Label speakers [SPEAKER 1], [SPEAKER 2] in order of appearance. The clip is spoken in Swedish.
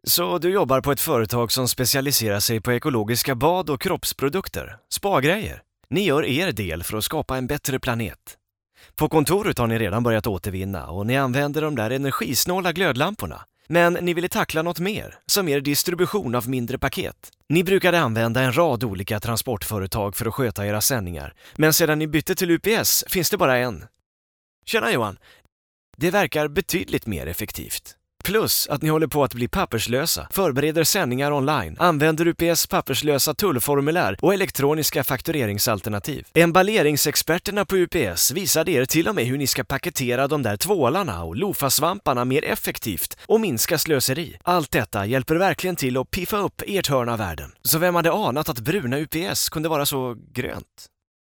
[SPEAKER 1] Så du jobbar på ett företag som specialiserar sig på ekologiska bad- och kroppsprodukter, spa-grejer. Ni gör er del för att skapa en bättre planet. På kontoret har ni redan börjat återvinna och ni använder de där energisnåla glödlamporna. Men ni ville tackla något mer, som er distribution av mindre paket. Ni brukade använda en rad olika transportföretag för att sköta era sändningar, men sedan ni bytte till UPS finns det bara en. Tjena Johan! Det verkar betydligt mer effektivt. Plus att ni håller på att bli papperslösa, förbereder sändningar online, använder UPS papperslösa tullformulär och elektroniska faktureringsalternativ. Emballeringsexperterna på UPS visade er till och med hur ni ska paketera de där tvålarna och lofasvamparna mer effektivt och minska slöseri. Allt detta hjälper verkligen till att piffa upp ert hörn av världen. Så vem hade anat att bruna UPS kunde vara så grönt?